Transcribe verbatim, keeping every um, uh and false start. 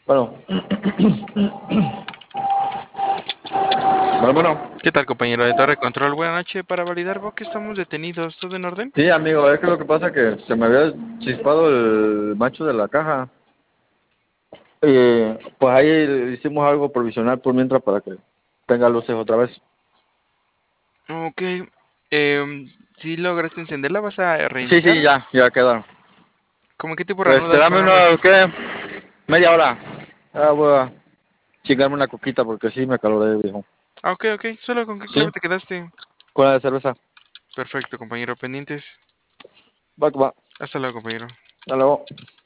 Bueno, bueno, bueno. ¿Qué tal, compañero de Torre Control? Buenas noches. Para validar vos que estamos detenidos, ¿todo en orden? Sí, amigo, es que lo que pasa es que se me había chispado el macho de la caja. Y pues ahí hicimos algo provisional por mientras para que tenga luces otra vez. Ok. Eh, si lograste encenderla, ¿vas a Sí, sí, reiniciar? ya, ya quedaron. ¿Cómo qué tipo de Este, ranudas dame son una, esas? ¿qué? Media hora. Ah, voy a chingarme una coquita porque sí me caloré, viejo. Ah, ok, ok. ¿Solo con qué Sí, clave te quedaste? con la de cerveza. Perfecto, compañero. Pendientes. Va, que va. Hasta luego, compañero. Hasta luego.